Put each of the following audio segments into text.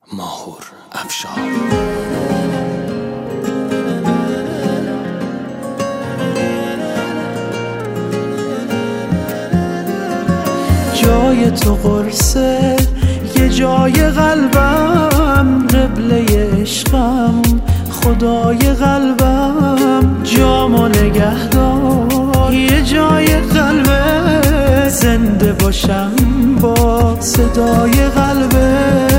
ماهور افشار. جای تو قرصه، یه جای قلبم، قبله عشقم، خدای قلبم، جامو نگهدار یه جای قلبه، زنده باشم با صدای قلبه.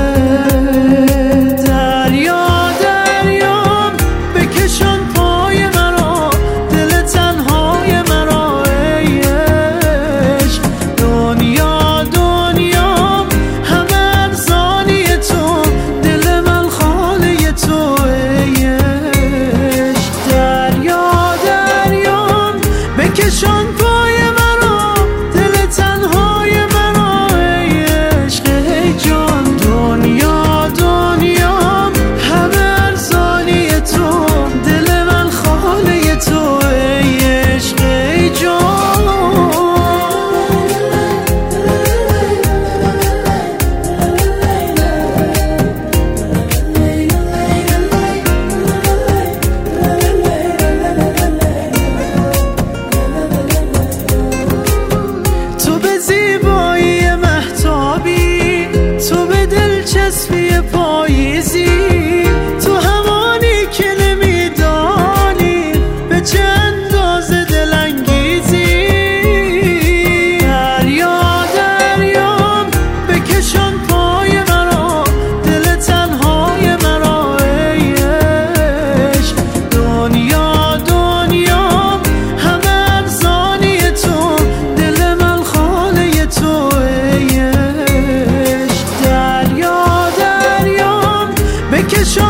دریا دریام بکشان پای مرا، دل تنهای مرا ای عشق. دنیا دنیام همه ارزانی تو، دل من خاله تو ای عشق. دریا دریام بکشان پای مرا، دل تنهای مرا ای عشق ای جان. دنیا دنیام همه ارزانی تو، دل من خاله تو ای عشق ای جان. تو به زیبایی مهتابی، تو به دلچسبی پاییزی، تو همانی که نمیدانی به چه اندازه دلانگیزی. دریا دریام بکشان پای مرا، دل تنهای مرا ای عشق. دنیا دنیام همه ارزانی تو، دل من خاله تو ای عشق. دریا دریام بکشان